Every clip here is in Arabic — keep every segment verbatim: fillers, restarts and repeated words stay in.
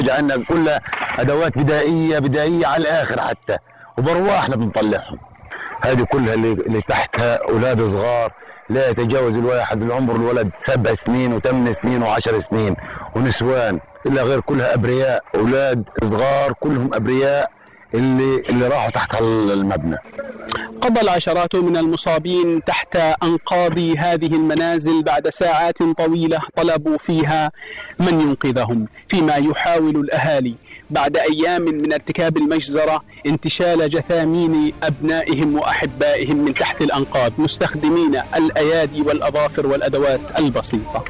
عندنا كلها ادوات بدائيه بدائيه على الاخر حتى، وبرواحنا بنطلعهم. هذه كلها اللي, اللي تحتها اولاد صغار لا يتجاوز الواحد العمر الولد سبع سنين وثمان سنين وعشر سنين، ونسوان الا غير كلها ابرياء، اولاد صغار كلهم ابرياء اللي اللي راحوا تحت المبنى. قضى العشرات من المصابين تحت أنقاض هذه المنازل بعد ساعات طويلة طلبوا فيها من ينقذهم، فيما يحاول الأهالي بعد أيام من ارتكاب المجزرة انتشال جثامين أبنائهم وأحبائهم من تحت الأنقاض، مستخدمين الأيادي والأظافر والأدوات البسيطة.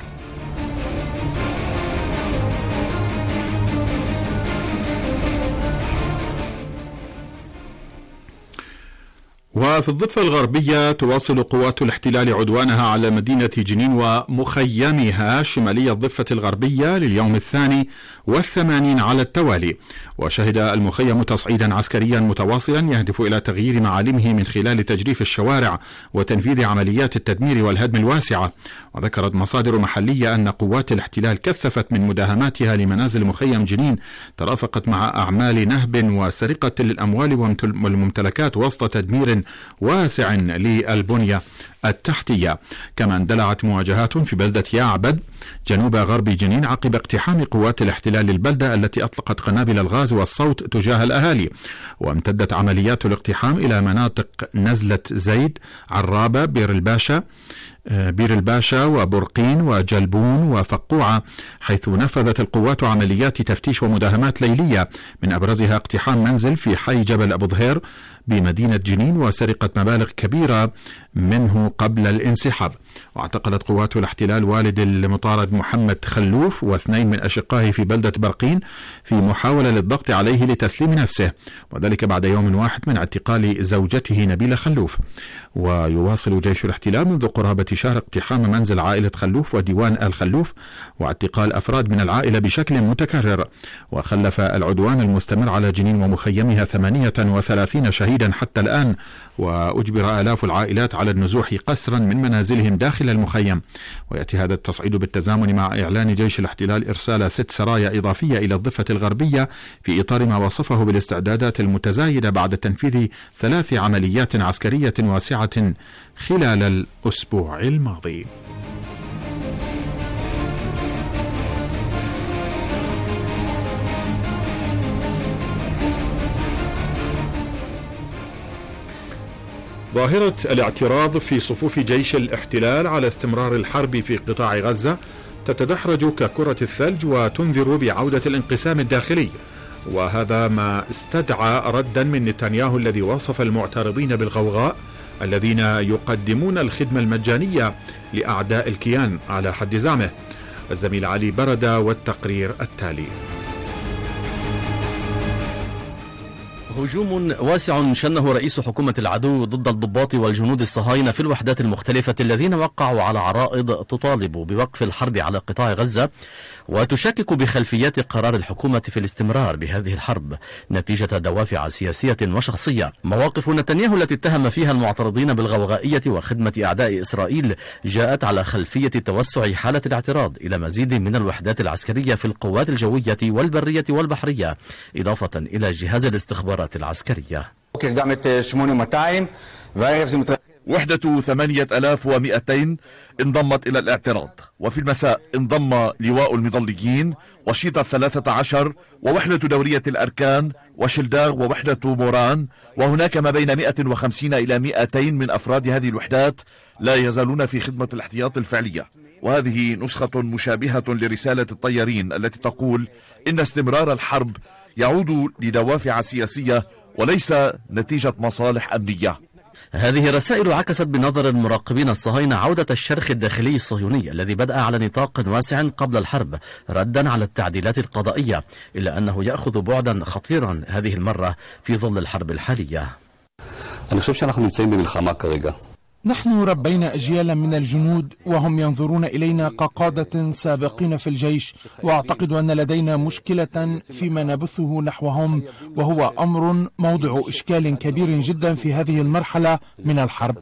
وفي الضفة الغربية تواصل قوات الاحتلال عدوانها على مدينة جنين ومخيمها شمالي الضفة الغربية لليوم الثاني والثمانين على التوالي، وشهد المخيم تصعيدا عسكريا متواصلا يهدف إلى تغيير معالمه من خلال تجريف الشوارع وتنفيذ عمليات التدمير والهدم الواسعة. وذكرت مصادر محلية أن قوات الاحتلال كثفت من مداهماتها لمنازل مخيم جنين ترافقت مع أعمال نهب وسرقة للأموال والممتلكات وسط تدمير واسع للبنية التحتية. كما اندلعت مواجهات في بلدة يعبد جنوب غرب جنين عقب اقتحام قوات الاحتلال للبلدة التي أطلقت قنابل الغاز والصوت تجاه الأهالي. وامتدت عمليات الاقتحام إلى مناطق نزلة زيد، عرابة، بير الباشا بير الباشا وبرقين وجلبون وفقوعة، حيث نفذت القوات عمليات تفتيش ومداهمات ليلية من أبرزها اقتحام منزل في حي جبل أبو ظهير بمدينة جنين وسرقة مبالغ كبيرة منه قبل الانسحاب. واعتقلت قوات الاحتلال والد المطارد محمد خلوف واثنين من أشقائه في بلدة برقين في محاولة للضغط عليه لتسليم نفسه، وذلك بعد يوم واحد من اعتقال زوجته نبيلة خلوف. ويواصل جيش الاحتلال منذ قرابة شهر اقتحام منزل عائلة خلوف وديوان آل خلوف واعتقال أفراد من العائلة بشكل متكرر. وخلف العدوان المستمر على جنين ومخيمها ثمانية وثلاثين شهيدا حتى الآن، وأجبر آلاف العائلات على النزوح قسرا من منازلهم داخل المخيم. ويأتي هذا التصعيد بالتزامن مع إعلان جيش الاحتلال إرسال ست سرايا إضافية إلى الضفة الغربية في إطار ما وصفه بالاستعدادات المتزايدة بعد تنفيذ ثلاث عمليات عسكرية واسعة خلال الأسبوع الماضي. ظاهرة الاعتراض في صفوف جيش الاحتلال على استمرار الحرب في قطاع غزة تتدحرج ككرة الثلج وتنذر بعودة الانقسام الداخلي، وهذا ما استدعى ردا من نتنياهو الذي وصف المعترضين بالغوغاء الذين يقدمون الخدمة المجانية لأعداء الكيان على حد زعمه. الزميل علي بردة والتقرير التالي. هجوم واسع شنه رئيس حكومة العدو ضد الضباط والجنود الصهاينة في الوحدات المختلفة الذين وقعوا على عرائض تطالب بوقف الحرب على قطاع غزة وتشكك بخلفيات قرار الحكومة في الاستمرار بهذه الحرب نتيجة دوافع سياسية وشخصية. مواقف نتنياهو التي اتهم فيها المعترضين بالغوغائية وخدمة أعداء إسرائيل جاءت على خلفية توسع حالة الاعتراض إلى مزيد من الوحدات العسكرية في القوات الجوية والبرية والبحرية، إضافة إلى جهاز الاستخبارات العسكرية. وحدة ثمانية آلاف ومئتين انضمت إلى الاعتراض، وفي المساء انضم لواء المظليين وشيطة الثلاثة عشر ووحدة دورية الأركان وشلداغ ووحدة موران، وهناك ما بين مئة وخمسين إلى مئتين من أفراد هذه الوحدات لا يزالون في خدمة الاحتياط الفعلية. وهذه نسخة مشابهة لرسالة الطيارين التي تقول إن استمرار الحرب يعود لدوافع سياسية وليس نتيجة مصالح أمنية. هذه الرسائل عكست بنظر المراقبين الصهاينة عودة الشرخ الداخلي الصهيوني الذي بدأ على نطاق واسع قبل الحرب ردا على التعديلات القضائية، إلا أنه يأخذ بعدا خطيرا هذه المرة في ظل الحرب الحالية. אני חושב שאנחנו נמצאים במלחמה כרגע. نحن ربينا أجيالا من الجنود وهم ينظرون إلينا كقادة سابقين في الجيش، وأعتقد أن لدينا مشكلة فيما نبثه نحوهم، وهو أمر موضع إشكال كبير جدا في هذه المرحلة من الحرب.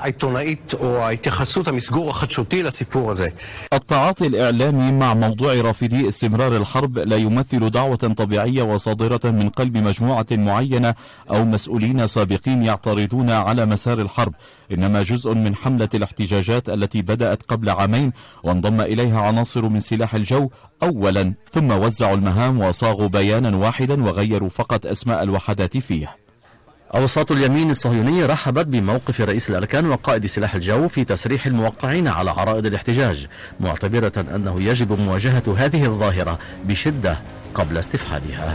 التعاطي الإعلامي مع موضوع رافضي استمرار الحرب لا يمثل دعوة طبيعية وصادرة من قلب مجموعة معينة أو مسؤولين سابقين يعترضون على مسار الحرب، إنما جزء من حملة الاحتجاجات التي بدأت قبل عامين وانضم إليها عناصر من سلاح الجو أولا، ثم وزعوا المهام وصاغوا بيانا واحدا وغيروا فقط أسماء الوحدات فيه. أوساط اليمين الصهيوني رحبت بموقف رئيس الأركان وقائد سلاح الجو في تسريح الموقعين على عرائض الاحتجاج، معتبرة أنه يجب مواجهة هذه الظاهرة بشدة قبل استفحالها.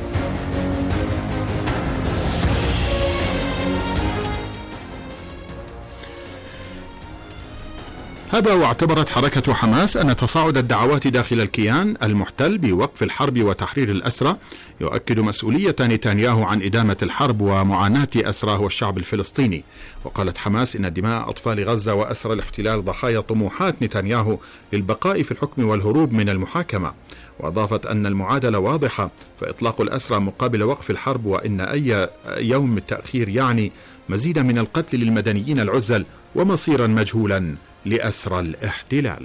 هذا واعتبرت حركة حماس أن تصاعد الدعوات داخل الكيان المحتل بوقف الحرب وتحرير الأسرى يؤكد مسؤولية نتنياهو عن إدامة الحرب ومعاناة أسراه والشعب الفلسطيني. وقالت حماس إن دماء أطفال غزة وأسرى الاحتلال ضحايا طموحات نتنياهو للبقاء في الحكم والهروب من المحاكمة، وأضافت أن المعادلة واضحة، فإطلاق الأسرى مقابل وقف الحرب، وإن أي يوم التأخير يعني مزيدا من القتل للمدنيين العزل ومصيرا مجهولا لأسرى الاحتلال.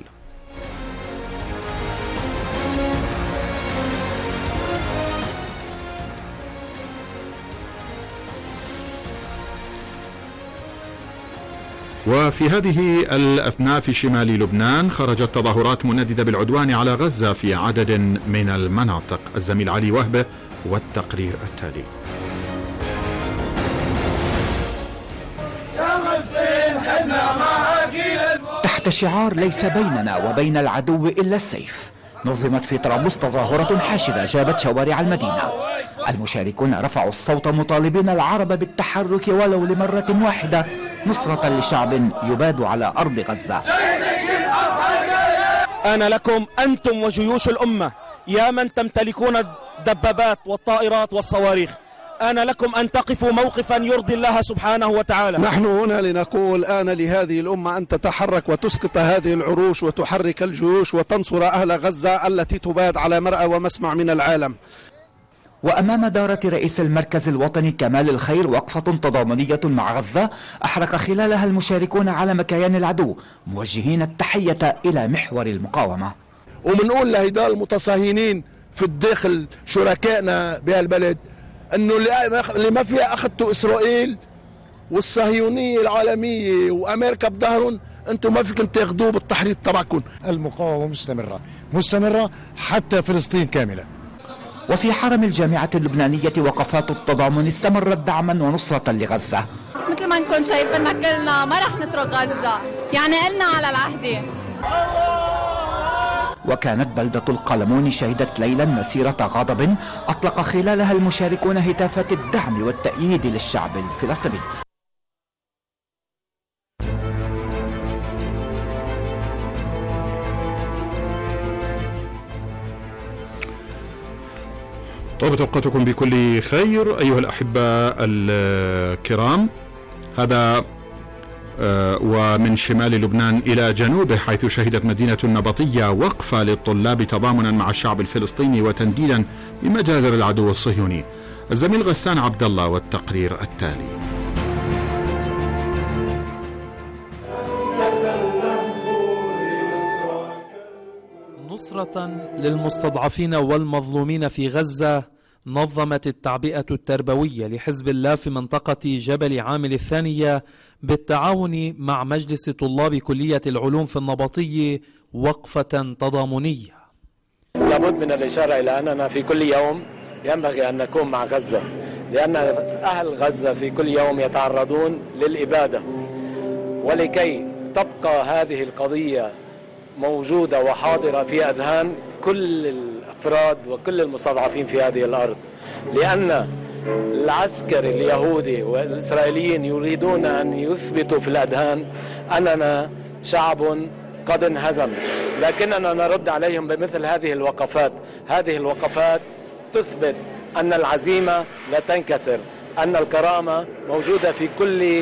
وفي هذه الأثناء في شمال لبنان خرجت تظاهرات منددة بالعدوان على غزة في عدد من المناطق. الزميل علي وهبة والتقرير التالي. تحت شعار ليس بيننا وبين العدو إلا السيف، نظمت في طرابلس تظاهرة حاشدة جابت شوارع المدينة. المشاركون رفعوا الصوت مطالبين العرب بالتحرك ولو لمرة واحدة نصرة لشعب يباد على أرض غزة. أنا لكم أنتم وجيوش الأمة يا من تمتلكون الدبابات والطائرات والصواريخ، أنا لكم أن تقفوا موقفا يرضي الله سبحانه وتعالى. نحن هنا لنقول آن لهذه الأمة أن تتحرك وتسقط هذه العروش وتحرك الجيوش وتنصر أهل غزة التي تباد على مرأى ومسمع من العالم. وأمام دارة رئيس المركز الوطني كمال الخير وقفة تضامنية مع غزة أحرق خلالها المشاركون علم كيان العدو موجهين التحية إلى محور المقاومة. ومنقول لهيدا المتصهينين في الداخل شركائنا بهالبلد انه اللي ما فيها اخذتوا اسرائيل والصهيونيه العالميه وامريكا بظهرهم، انتم ما فيكم تاخذوه بالتحريض تبعكم. المقاومه مستمره مستمره حتى فلسطين كامله. وفي حرم الجامعه اللبنانيه وقفات التضامن استمرت دعما ونصره لغزه. مثل ما نكون شايفيننا كلنا ما رح نترك غزه، يعني قلنا على العهد. وكانت بلدة القلمون شهدت ليلا مسيرة غضب أطلق خلالها المشاركون هتافات الدعم والتأييد للشعب الفلسطيني. طابت أوقاتكم بكل خير أيها الأحبة الكرام. هذا ومن شمال لبنان إلى جنوبه، حيث شهدت مدينة النبطية وقفة للطلاب تضامنا مع الشعب الفلسطيني وتنديدا بمجازر العدو الصهيوني. الزميل غسان عبد الله والتقرير التالي. نصرة للمستضعفين والمظلومين في غزة، نظمت التعبئة التربوية لحزب الله في منطقة جبل عامل الثانية بالتعاون مع مجلس طلاب كلية العلوم في النبطية وقفة تضامنية. لابد من الإشارة إلى أننا في كل يوم ينبغي أن نكون مع غزة، لأن أهل غزة في كل يوم يتعرضون للإبادة، ولكي تبقى هذه القضية موجودة وحاضرة في أذهان كل الأفراد وكل المستضعفين في هذه الأرض، لأن العسكر اليهودي والإسرائيليين يريدون أن يثبتوا في الأذهان أننا شعب قد انهزم، لكننا نرد عليهم بمثل هذه الوقفات. هذه الوقفات تثبت أن العزيمة لا تنكسر، أن الكرامة موجودة في كل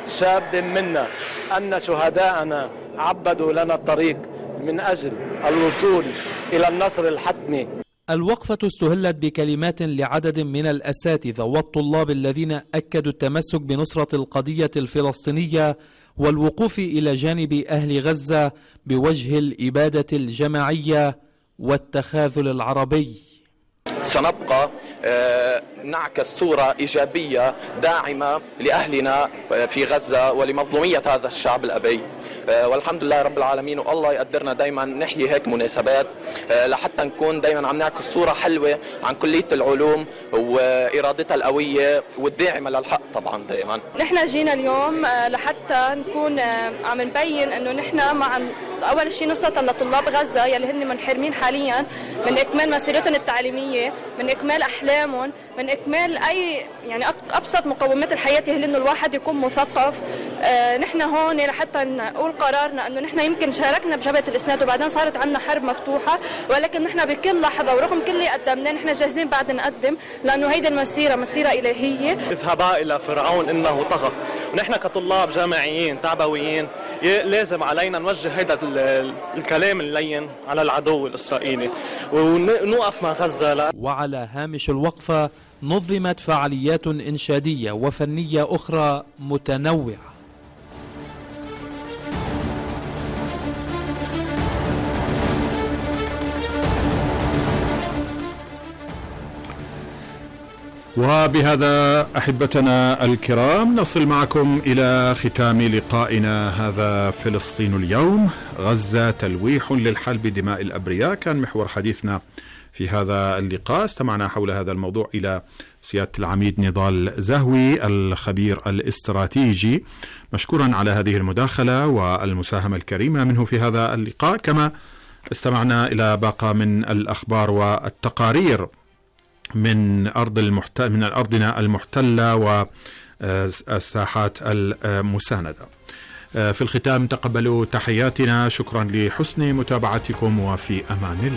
شاب منا أن شهداءنا عبدوا لنا الطريق من أجل الوصول إلى النصر الحتمي. الوقفة استهلت بكلمات لعدد من الأساتذة والطلاب الذين أكدوا التمسك بنصرة القضية الفلسطينية والوقوف إلى جانب أهل غزة بوجه الإبادة الجماعية والتخاذل العربي. سنبقى نعكس صورة إيجابية داعمة لأهلنا في غزة ولمظلومية هذا الشعب الأبي، والحمد لله رب العالمين. والله يقدرنا دايما نحيي هيك مناسبات لحتى نكون دايما عم نعكس صورة حلوة عن كلية العلوم وإرادتها القوية والداعمة للحق. طبعا دايما نحن جينا اليوم لحتى نكون عم نبين انه نحن مع اول شيء نصرة لطلاب غزة يلي هن منحرمين حاليا من اكمال مسيرتهم التعليميه، من اكمال احلامهم، من اكمال اي يعني ابسط مقومات الحياه هي انه الواحد يكون مثقف. آه نحن هون لحتى نقول قرارنا انه نحن يمكن شاركنا بجبهة الاسناد وبعدين صارت عندنا حرب مفتوحه، ولكن نحن بكل لحظه ورغم كل اللي قدمناه نحن جاهزين بعد نقدم، لانه هيدي المسيره مسيره الهيه. اذهبا الى فرعون انه طغى. ونحن كطلاب جامعيين تعبويين لازم علينا نوجه هذا الكلام اللين على العدو الإسرائيلي ونوقف مع غزة. وعلى هامش الوقفة نظمت فعاليات إنشادية وفنية أخرى متنوعة. وبهذا أحبتنا الكرام نصل معكم إلى ختام لقائنا هذا فلسطين اليوم. غزة تلويح للحل بدماء الأبرياء كان محور حديثنا في هذا اللقاء. استمعنا حول هذا الموضوع إلى سيادة العميد نضال زهوي الخبير الاستراتيجي، مشكورا على هذه المداخلة والمساهمة الكريمة منه في هذا اللقاء. كما استمعنا إلى باقة من الأخبار والتقارير من أرض المحت... من أرضنا المحتلة والساحات المساندة. في الختام تقبلوا تحياتنا، شكرا لحسن متابعتكم وفي أمان الله.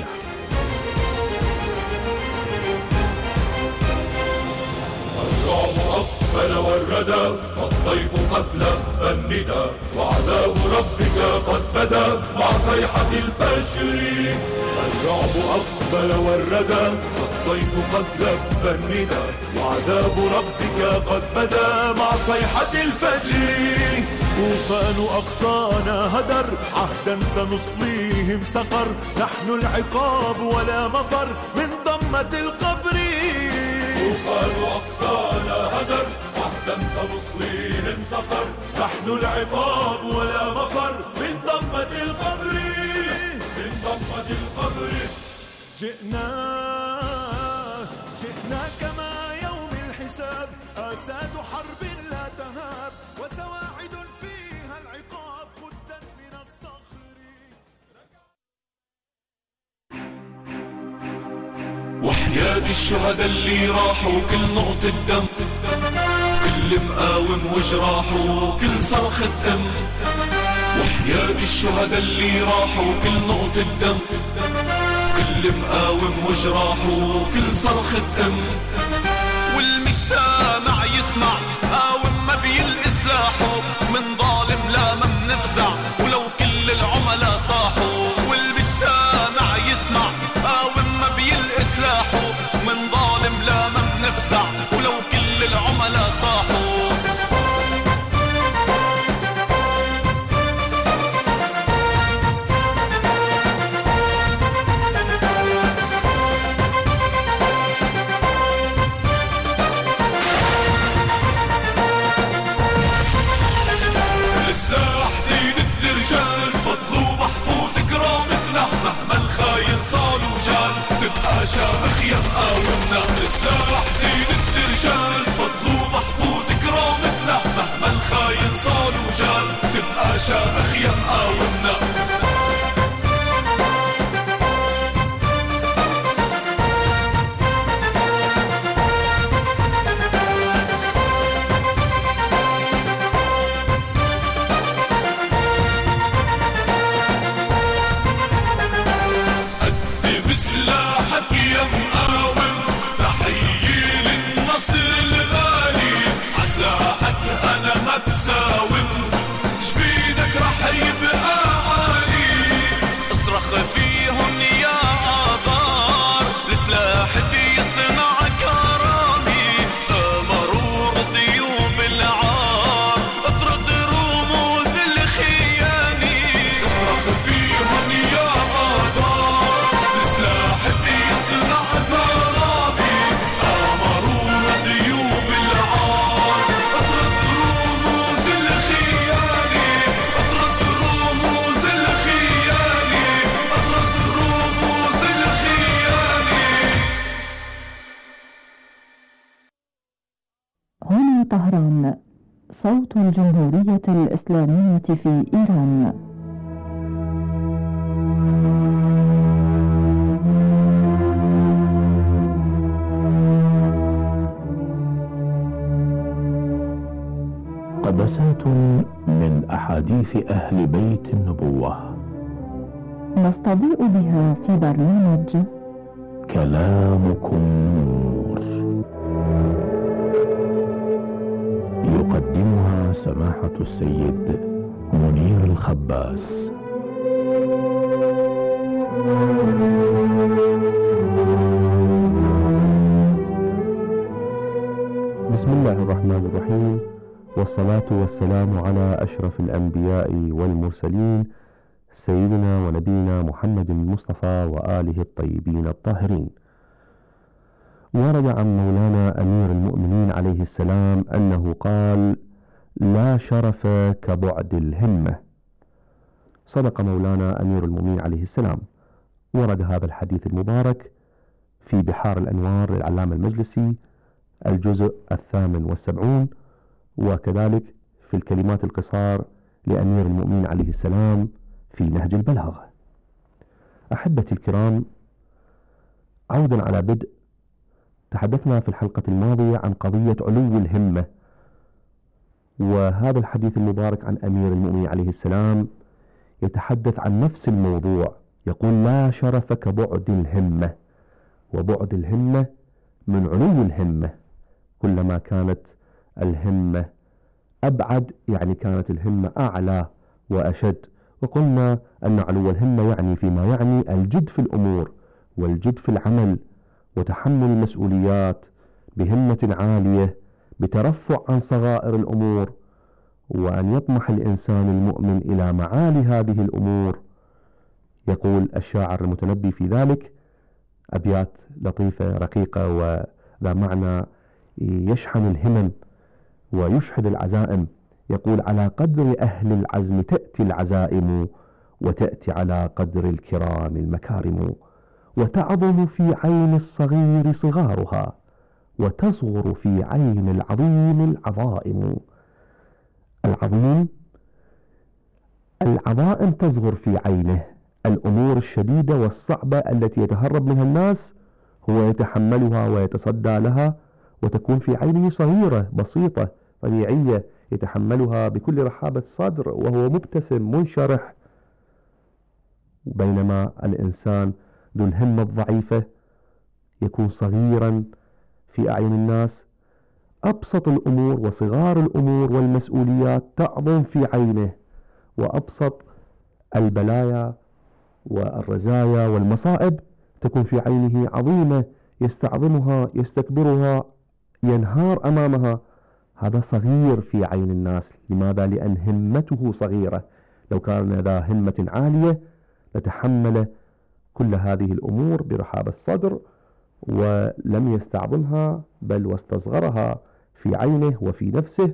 أقبل والردى فالضيف قد لبى الندى وعذاب ربك قد بدا مع صيحة الفجر. الرعب أقبل والردى فالضيف قد لبى الندى وعذاب ربك قد بدا مع صيحة الفجر. طوفان أقصانا هدر عهدا سنصليهم سقر، نحن العقاب ولا مفر من ضمة القبر. طوفان أقصانا هدر عهدا سنصليهم سقر، نحن العقاب ولا مفر من ضمة القبر. من ضمة القبر جئنا جئنا كما يوم الحساب، آساد حرب لا تهاب وسواعد فيها العقاب قدت من الصخر. وحياة الشهداء اللي راحوا كل نقطة دم، كل مقاوم وجراحه كل صرخة دم. وحياة الشهداء اللي راحوا كل نقطة دم، كل مقاوم وجراحه كل صرخة دم. والمش سامع يسمع قاوم ما بيلقي سلاحه، من ظالم لا ما منفزع ولو كل العملاء صاحوا. والمش سامع يسمع قاوم ما بيلقي سلاحه، من ظالم لا ما منفزع ولو كل العملاء صاحوا. طهران، صوت الجمهورية الإسلامية في إيران. قدسات من أحاديث أهل بيت النبوة نستضيء بها في برنامج كلامكم نور، يقدمها سماحة السيد منير الخباس. بسم الله الرحمن الرحيم، والصلاة والسلام على أشرف الأنبياء والمرسلين سيدنا ونبينا محمد المصطفى وآله الطيبين الطاهرين. ورد عن مولانا أمير المؤمنين عليه السلام أنه قال: لا شرف كبعد الهمة. صدق مولانا أمير المؤمنين عليه السلام. ورد هذا الحديث المبارك في بحار الأنوار للعلامة المجلسي الجزء الثامن والسبعون، وكذلك في الكلمات القصار لأمير المؤمنين عليه السلام في نهج البلاغة. أحبتي الكرام، عودا على بدء، تحدثنا في الحلقة الماضية عن قضية علو الهمة، وهذا الحديث المبارك عن أمير المؤمنين عليه السلام يتحدث عن نفس الموضوع، يقول: لا شرف كبعد الهمة. وبعد الهمة من علو الهمة، كلما كانت الهمة أبعد يعني كانت الهمة أعلى وأشد. وقلنا أن علو الهمة يعني فيما يعني الجد في الأمور والجد في العمل وتحمل المسؤوليات بهمة عالية بترفع عن صغائر الأمور، وأن يطمح الإنسان المؤمن إلى معالي هذه الأمور. يقول الشاعر المتنبي في ذلك أبيات لطيفة رقيقة وذا معنى يشحن الهمم ويشحذ العزائم. يقول: على قدر أهل العزم تأتي العزائم، وتأتي على قدر الكرام المكارم، وتعظم في عين الصغير صغارها، وتصغر في عين العظيم العظائم. العظيم العظائم تصغر في عينه، الأمور الشديدة والصعبة التي يتهرب منها الناس هو يتحملها ويتصدى لها، وتكون في عينه صغيرة بسيطة طبيعية يتحملها بكل رحابة صدر وهو مبتسم منشرح. بينما الإنسان ذو الهمة الضعيفة يكون صغيرا في أعين الناس، أبسط الأمور وصغار الأمور والمسؤوليات تعظم في عينه، وأبسط البلايا والرزايا والمصائب تكون في عينه عظيمة، يستعظمها يستكبرها ينهار أمامها. هذا صغير في عين الناس. لماذا؟ لأن همته صغيرة. لو كان ذا همة عالية لتحمل كل هذه الأمور برحاب الصدر ولم يستعظمها، بل واستصغرها في عينه وفي نفسه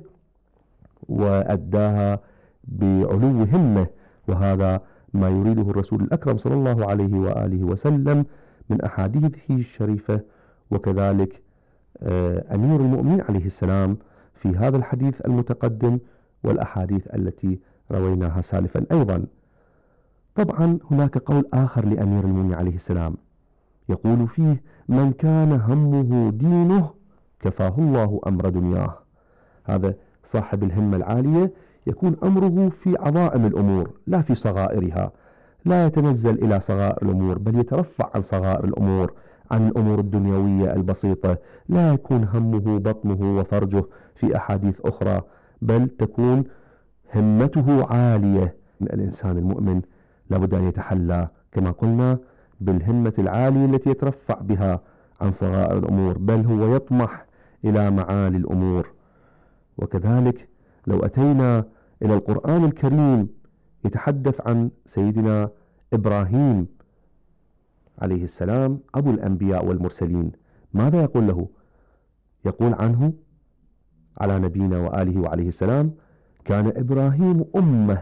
وأداها بعلو همة. وهذا ما يريده الرسول الأكرم صلى الله عليه وآله وسلم من أحاديثه الشريفة، وكذلك أمير المؤمنين عليه السلام في هذا الحديث المتقدم والأحاديث التي رويناها سالفا أيضا. طبعا هناك قول آخر لأمير المؤمنين عليه السلام يقول فيه: من كان همه دينه كفاه الله أمر دنياه. هذا صاحب الهمة العالية يكون أمره في عظائم الأمور لا في صغائرها، لا يتنزل إلى صغائر الأمور بل يترفع عن صغائر الأمور، عن الأمور الدنيوية البسيطة. لا يكون همه بطنه وفرجه في أحاديث أخرى، بل تكون همته عالية. الإنسان المؤمن لابد أن يتحلى كما قلنا بالهمة العالية التي يترفع بها عن صغائر الأمور، بل هو يطمح إلى معالي الأمور. وكذلك لو أتينا إلى القرآن الكريم يتحدث عن سيدنا إبراهيم عليه السلام أبو الأنبياء والمرسلين، ماذا يقول له؟ يقول عنه على نبينا وآله وعليه السلام: كان إبراهيم أمة.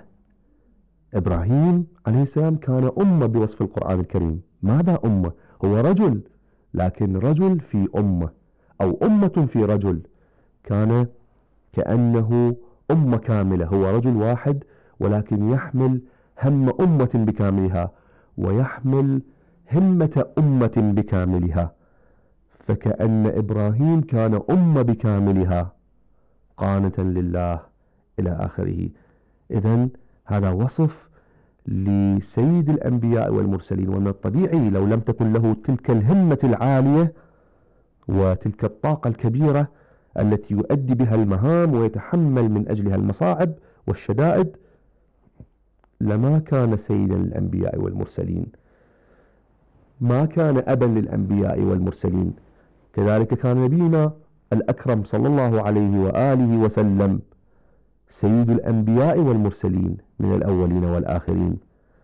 إبراهيم عليه السلام كان أمة بوصف القرآن الكريم. ماذا أمة؟ هو رجل، لكن رجل في أمة، أو أمة في رجل. كان كأنه أمة كاملة، هو رجل واحد ولكن يحمل هم أمة بكاملها ويحمل همة أمة بكاملها، فكأن إبراهيم كان أمة بكاملها قانتا لله إلى آخره. إذن هذا وصف لسيد الأنبياء والمرسلين، ومن الطبيعي لو لم تكن له تلك الهمة العالية وتلك الطاقة الكبيرة التي يؤدي بها المهام ويتحمل من أجلها المصاعب والشدائد لما كان سيدا للأنبياء والمرسلين، ما كان أبا للأنبياء والمرسلين. كذلك كان نبينا الأكرم صلى الله عليه وآله وسلم سيد الأنبياء والمرسلين من الأولين والآخرين،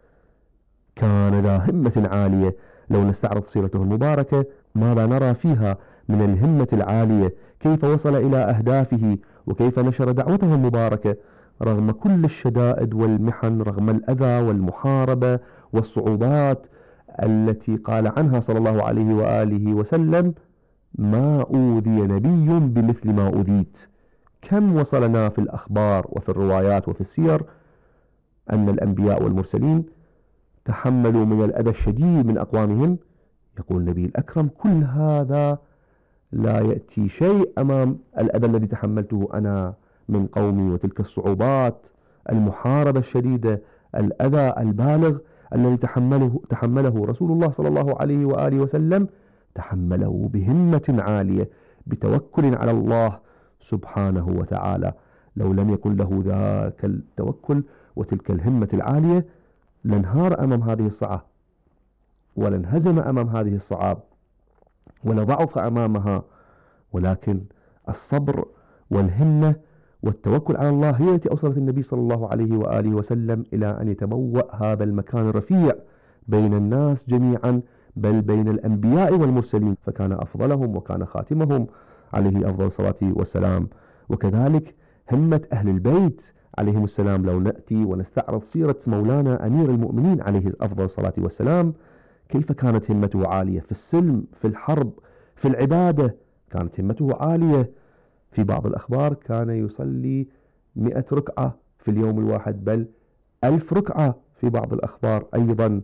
كان ذا همة عالية. لو نستعرض سيرته المباركة ماذا نرى فيها من الهمة العالية، كيف وصل إلى أهدافه وكيف نشر دعوته المباركة رغم كل الشدائد والمحن، رغم الأذى والمحاربة والصعوبات التي قال عنها صلى الله عليه وآله وسلم: ما أوذي نبي بمثل ما أوذيت. كم وصلنا في الأخبار وفي الروايات وفي السير أن الأنبياء والمرسلين تحملوا من الأذى الشديد من أقوامهم. يقول النبي الأكرم: كل هذا لا يأتي شيء أمام الأذى الذي تحملته أنا من قومي، وتلك الصعوبات، المحاربة الشديدة، الأذى البالغ الذي تحمله تحمله رسول الله صلى الله عليه وآله وسلم، تحمله بهمة عالية بتوكل على الله سبحانه وتعالى. لو لم يكن له ذاك التوكل وتلك الهمة العالية لانهار أمام هذه الصعاب، ولانهزم أمام هذه الصعاب، ولضعف أمامها. ولكن الصبر والهمة والتوكل على الله هي التي أوصلت النبي صلى الله عليه وآله وسلم إلى أن يتبوأ هذا المكان الرفيع بين الناس جميعا، بل بين الأنبياء والمرسلين، فكان أفضلهم وكان خاتمهم عليه أفضل الصلاة والسلام. وكذلك همة أهل البيت عليهم السلام. لو نأتي ونستعرض سيرة مولانا أمير المؤمنين عليه أفضل الصلاة والسلام، كيف كانت همته عالية في السلم، في الحرب، في العبادة، كانت همته عالية. في بعض الأخبار كان يصلي مئة ركعة في اليوم الواحد، بل ألف ركعة في بعض الأخبار أيضا.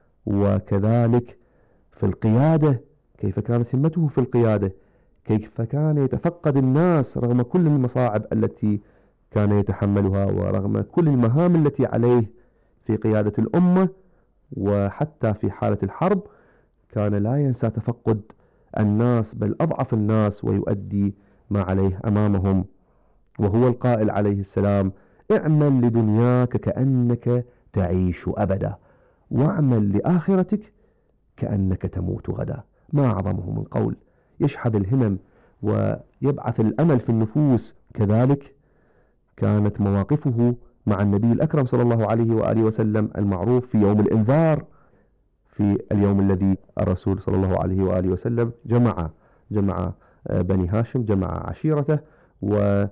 وكذلك في القيادة، كيف كانت همته في القيادة، كيف كان يتفقد الناس رغم كل المصاعب التي كان يتحملها ورغم كل المهام التي عليه في قيادة الأمة. وحتى في حالة الحرب كان لا ينسى تفقد الناس، بل أضعف الناس، ويؤدي ما عليه أمامهم. وهو القائل عليه السلام: اعمل لدنياك كأنك تعيش أبدا، واعمل لآخرتك كأنك تموت غدا. ما أعظمه من قول يشحذ الهمم ويبعث الأمل في النفوس. كذلك كانت مواقفه مع النبي الأكرم صلى الله عليه وآله وسلم المعروف في يوم الإنذار، في اليوم الذي الرسول صلى الله عليه وآله وسلم جمع جمع بني هاشم، جمع عشيرته وجعل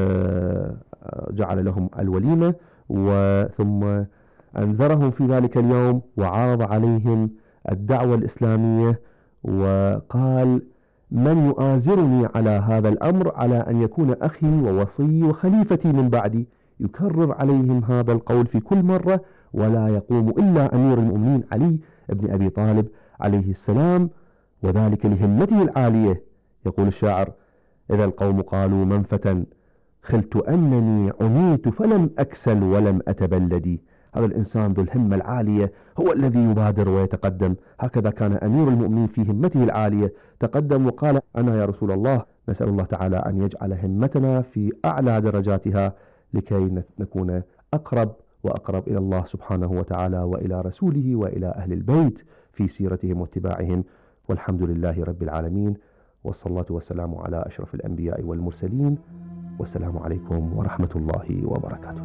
لهم الوليمة، وثم أنذرهم في ذلك اليوم وعرض عليهم الدعوة الإسلامية، وقال: من يؤازرني على هذا الأمر على أن يكون أخي ووصي وخليفتي من بعدي. يكرر عليهم هذا القول في كل مرة، ولا يقوم إلا أمير المؤمنين علي بن أبي طالب عليه السلام، وذلك لهمته العالية. يقول الشاعر: إذا القوم قالوا من فتن خلت أنني عنيت فلم أكسل ولم أتبلدي. هذا الإنسان ذو الهمة العالية هو الذي يبادر ويتقدم. هكذا كان أمير المؤمنين في همته العالية، تقدم وقال: أنا يا رسول الله. نسأل الله تعالى أن يجعل همتنا في أعلى درجاتها لكي نكون أقرب وأقرب إلى الله سبحانه وتعالى وإلى رسوله وإلى أهل البيت في سيرتهم واتباعهم. والحمد لله رب العالمين، والصلاة والسلام على أشرف الأنبياء والمرسلين، والسلام عليكم ورحمة الله وبركاته.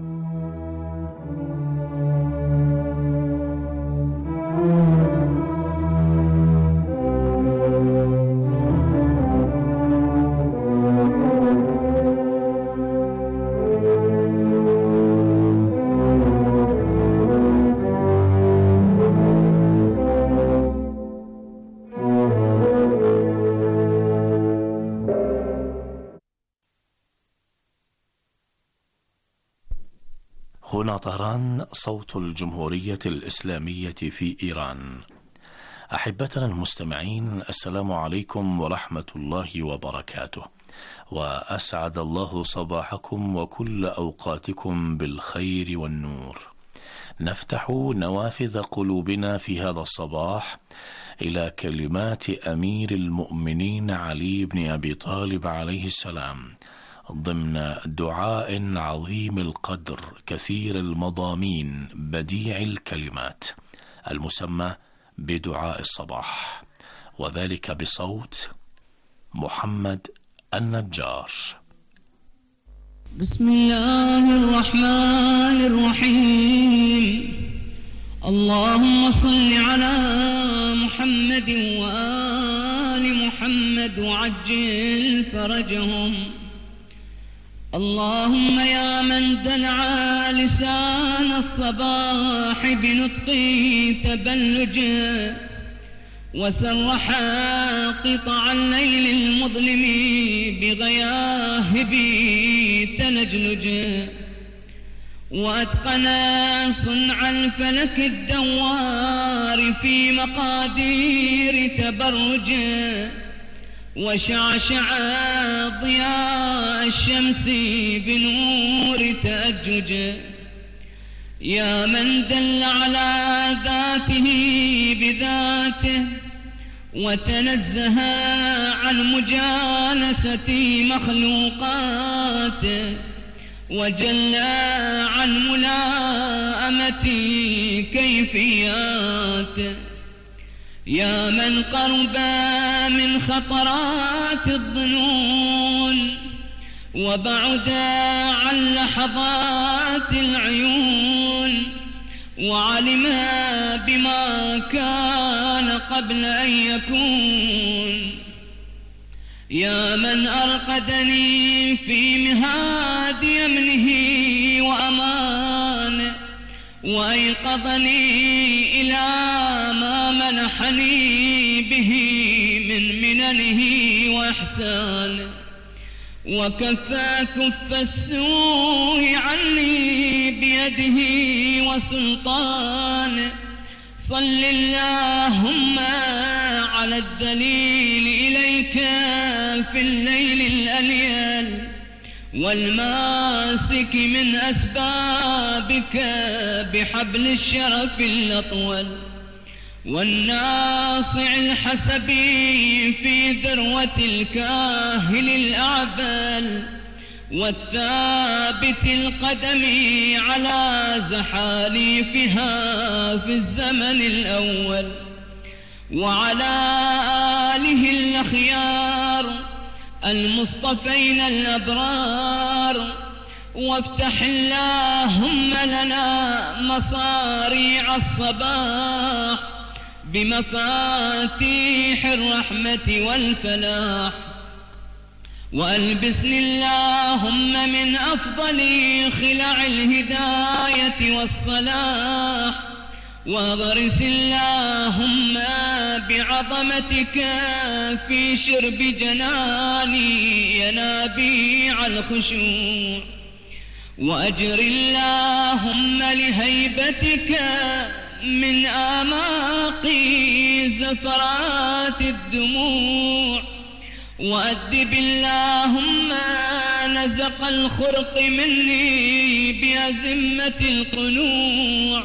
هنا طهران، صوت الجمهورية الإسلامية في إيران. أحبتنا المستمعين، السلام عليكم ورحمة الله وبركاته، وأسعد الله صباحكم وكل أوقاتكم بالخير والنور. نفتح نوافذ قلوبنا في هذا الصباح إلى كلمات أمير المؤمنين علي بن أبي طالب عليه السلام ضمن دعاء عظيم القدر كثير المضامين بديع الكلمات المسمى بدعاء الصباح، وذلك بصوت محمد النجار. بسم الله الرحمن الرحيم. اللهم صل على محمد وآل محمد وعجل فرجهم. اللهم يا من دلع لسان الصباح بنطق تبلجه، وسرح قطع الليل المظلم بغياهب تلجلجه، وأتقن صنع الفلك الدوار في مقادير تبرجه، وشعشع ضياء الشمس بنور تأججه. يا من دل على ذاته بذاته، وتنزه عن مجالسة مخلوقاته، وجل عن ملاءمة كيفياته. يا من قرب من خطرات الظنون، وبعد عن لحظات العيون، وعلم بما كان قبل أن يكون. يا من أرقدني في مهاد يمنه وأمانه، وأيقظني إلى ما منحني به من مننه وإحسانه، وكفى كف السوء عني بيده وسلطانه. صل اللهم على الدليل إليك في الليل الأليل، والماسك من أسبابك بحبل الشرف الأطول، والناصع الحسبي في ذروة الكاهل الأعبل، والثابت القدم على زحاليفها في الزمن الأول، وعلى آله الأخيار المصطفين الأبرار. وافتح اللهم لنا مصاريع الصباح بمفاتيح الرحمة والفلاح، وألبسني اللهم من أفضل خلع الهداية والصلاح، واغرس اللهم بعظمتك في شرب جناني ينابيع الخشوع، وأجر اللهم لهيبتك من آماقي زفرات الدموع، وأدب اللهم نزق الخرق مني بأزمة القنوع.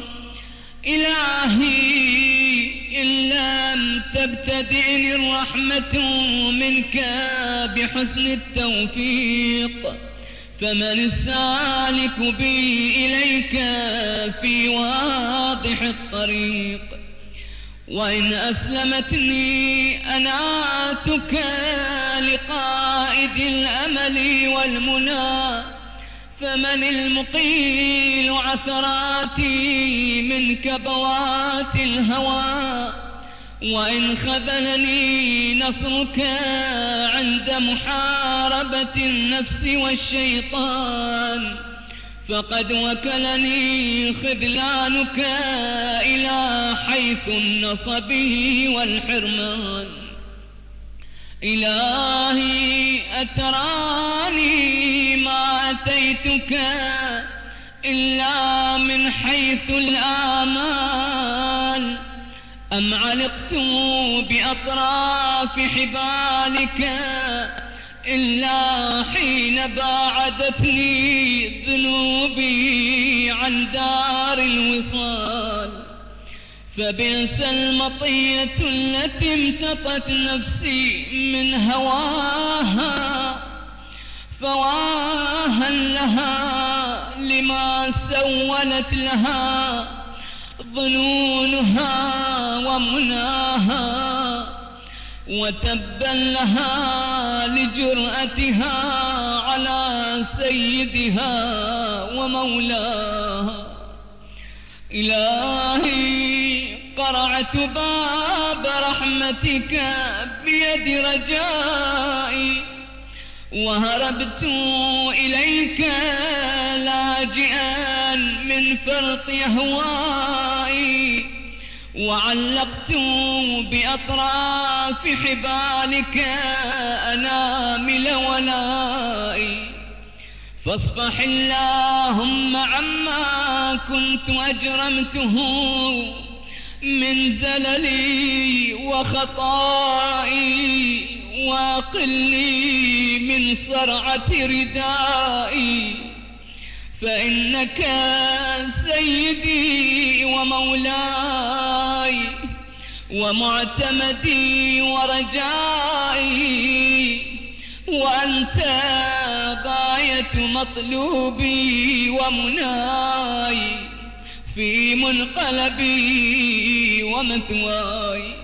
إلهي إن لم تبتدئني الرحمة منك بحسن التوفيق، فمن السالك بي إليك في واضح الطريق. وإن أسلمتني أناتك لقائد الأمل والمنى، فمن المقيل عثراتي من كبوات الهوى. وإن خذلني نصرك عند محاربة النفس والشيطان، فقد وكلني خذلانك إلى حيث النصب والحرمان. إلهي أتراني ما أتيتك إلا من حيث الآمال، أم علقت بأطراف حبالك إلا حين باعدتني ذنوبي عن دار الوصال. فبئس المطية التي امتطت نفسي من هواها، فواها لها لما سولت لها ظنونها ومناها، وتبا لها لجرأتها على سيدها ومولاها. إلهي قرعت باب رحمتك بيد رجائي، وهربت إليك لاجئا من فرط أهوائي، وعلقت بأطراف حبالك أنامل ولائي. فاصفح اللهم عما كنت أجرمته من زللي وخطائي، واقلني من صرعة ردائي، فإنك سيدي ومولاي ومعتمدي ورجائي، وأنت غاية مطلوبي ومناي في منقلبي ومثواي.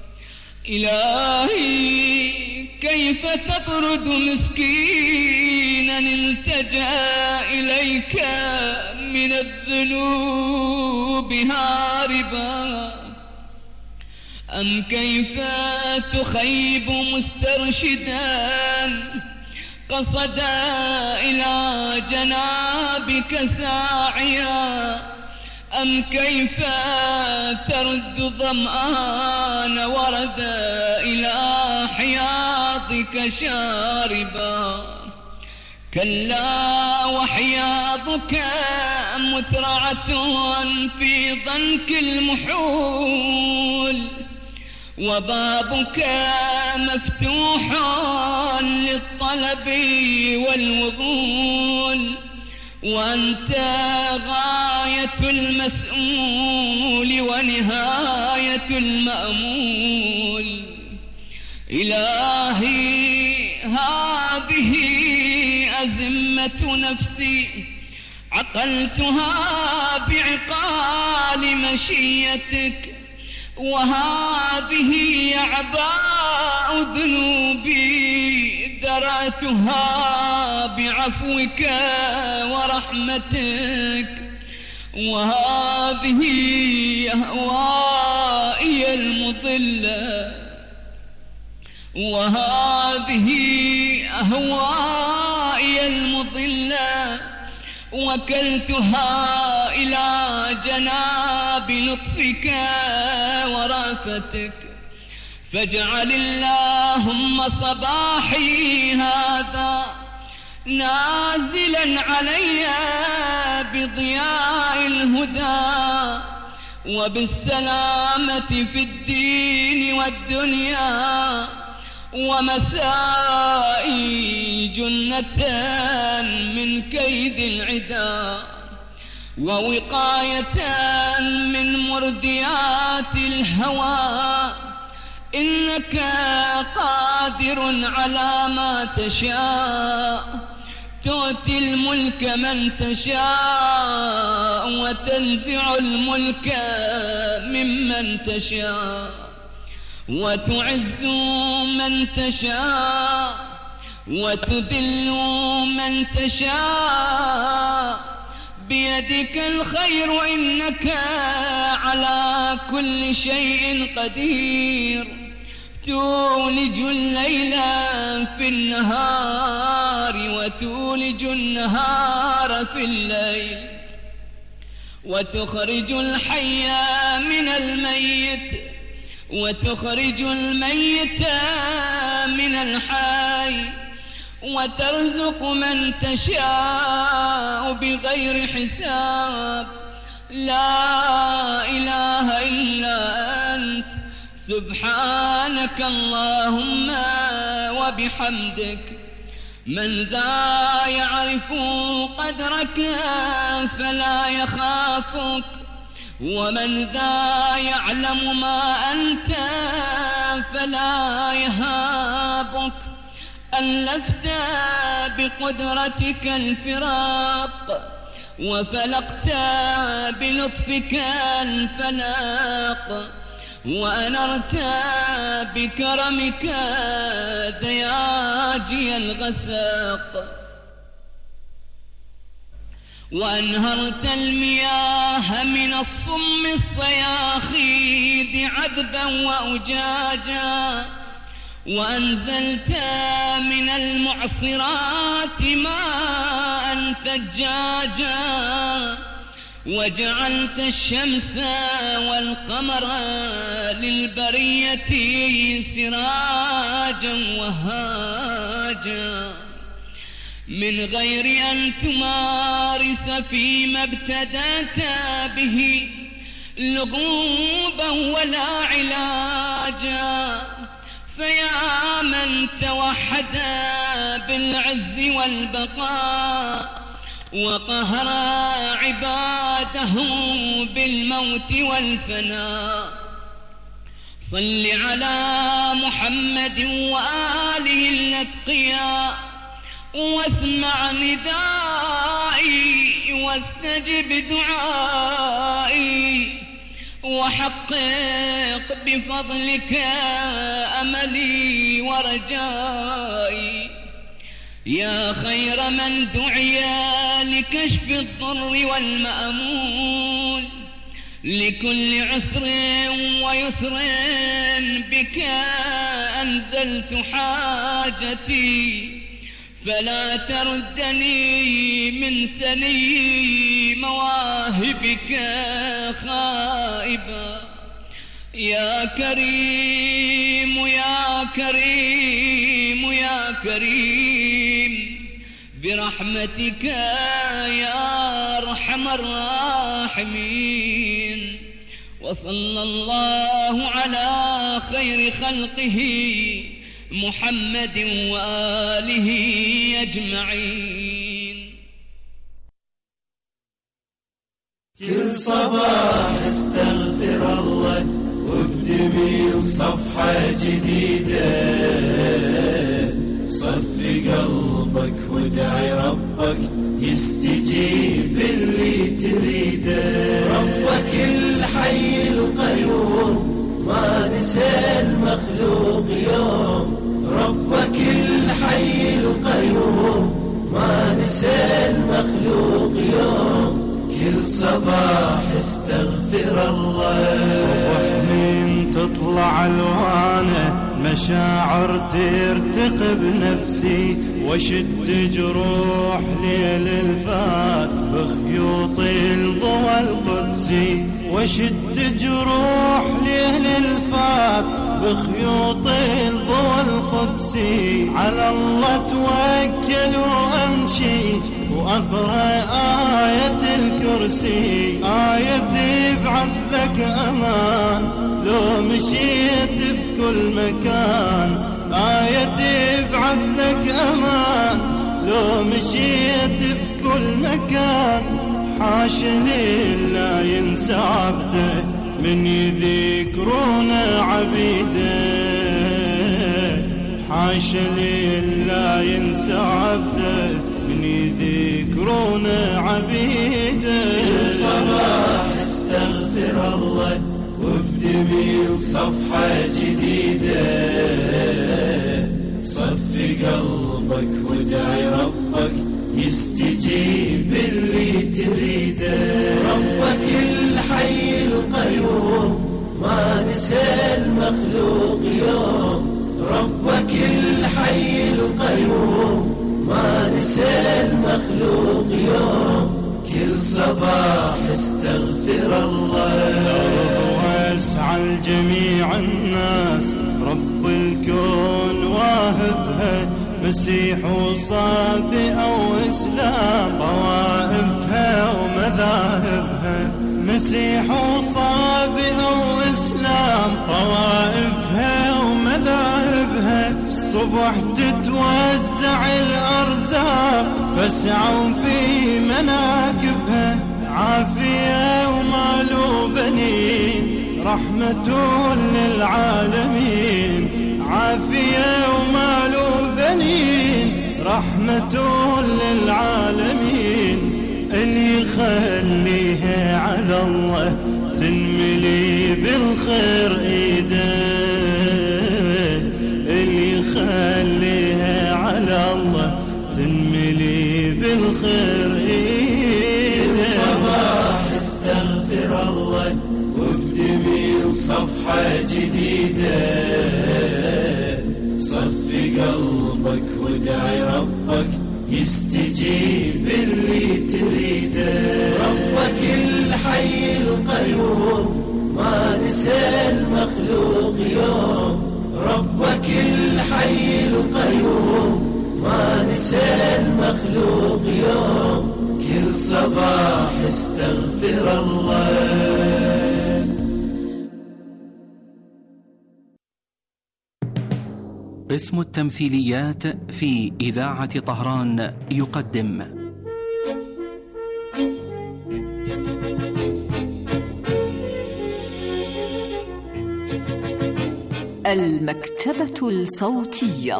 إلهي كيف تطرد مسكينا التجأ إليك من الذنوب هاربا، أم كيف تخيب مسترشدا قصد إلى جنابك ساعيا، أم كيف ترد ظمآن ورد إلى حياضك شاربا. كلا وحياضك مترعة في ضنك المحول، وبابك مفتوح للطلب والوضول، وأنت غاية المسؤول ونهاية المأمول. إلهي هذه أزمة نفسي عقلتها بعقال مشيتك، وهذه أعباء ذنوبي درأتها بعفوك ورحمتك، وهذه أهوائي المضلة، وهذه أهوائي المضلة وكلتها إلى جناب لطفك ورأفتك. فاجعل اللهم صباحي هذا نازلا علي بضياء الهدى وبالسلامة في الدين والدنيا، ومسائي جنة من كيد العدا، ووقاية من مرديات الهوى. إنك قادر على ما تشاء، تؤتي الملك من تشاء وتنزع الملك ممن تشاء، وتعز من تشاء وتذل من تشاء، بيدك الخير إنك على كل شيء قدير. تولج الليل في النهار وتولج النهار في الليل، وتخرج الحي من الميت وتخرج الميت من الحي، وترزق من تشاء بغير حساب. لا إله إلا أنت سبحانك اللهم وبحمدك. من ذا يعرف قدرك فلا يخافك، ومن ذا يعلم ما أنت فلا يهابك. ألفت بقدرتك الفراق، وفلقت بلطفك الفلاق، وأنرت بكرمك دياجي الغساق، وأنهرت المياه من الصم الصياخيد عذبا وأجاجا، وأنزلت من المعصرات ماء ثجاجا، وجعلت الشمس والقمر للبرية سراجا وهاجا، من غير أن تمارس فيما ابتدأت به لغوبا ولا علاجا. فيا من توحد بالعز والبقاء، وقهر عباده بالموت والفناء، صل على محمد وآله الأتقياء، واسمع ندائي واستجب دعائي، وحقق بفضلك أملي ورجائي. يا خير من دعي لكشف الضر والمأمول، لكل عسر ويسر بك أنزلت حاجتي، فلا تردني من سني مواهبك خائبا. يا كريم يا كريم يا كريم برحمتك يا أرحم الراحمين. وصلى الله على خير خلقه محمد وآله أجمعين. كل صباح استغفر الله وابدأ صفحة جديدة، صفي قلبك وادعي ربك يستجيب اللي تريده. ربك الحي القيوم ما نسى المخلوق يوم، ربك الحي القيوم ما نسى المخلوق يوم. كل صباح استغفر الله. صبح من تطلع الوانه مشاعر ترتقب نفسي، وشد جروح ليل الفات بخيوط الضوى القدسي، وشد جروح ليل الفات بخيوط الضوى القدسي. على الله توكل وامشي واقرا آية الكرسي، آية تبعث لك امان لو مشيت بكل مكان، آية تبعث لك امان لو مشيت بكل مكان. حاش لا ينسى عبده من يذكرون عبيده، حاش لا ينسى عبده من يذكرون عبيده. كل صباح استغفر الله وابدأ من صفحة جديدة، صفي قلبك وادعي ربك يستجيب اللي تريده. ربك الحي القيوم ما نسى المخلوق يوم، ربك الحي القيوم ما نسى المخلوق يوم. كل صباح استغفر الله. واسعى لجميع الناس رب الكون واهبها مسيح وصابئ أو إسلام طوائفها ومذاهبها، مسيح وصابئ أو إسلام طوائفها ومذاهبها، صبح تتوزع الأرزاق فاسعوا في مناكبها، عافية ومال وبنين رحمة للعالمين، عافية ومال وبنين رحمة للعالمين، اللي يخليها على الله تنملي بالخير ايده، اللي يخليها على الله تنملي بالخير ايده. صباح استغفر الله وابدي من صفحة جديدة، صفي قلبك وادعي ربك يستجيب اللي تريده، ربك الحي القيوم ما نسى المخلوق يوم، ربك الحي القيوم ما نسى المخلوق يوم، كل صباح استغفر الله. قسم التمثيليات في إذاعة طهران يقدم المكتبة الصوتية.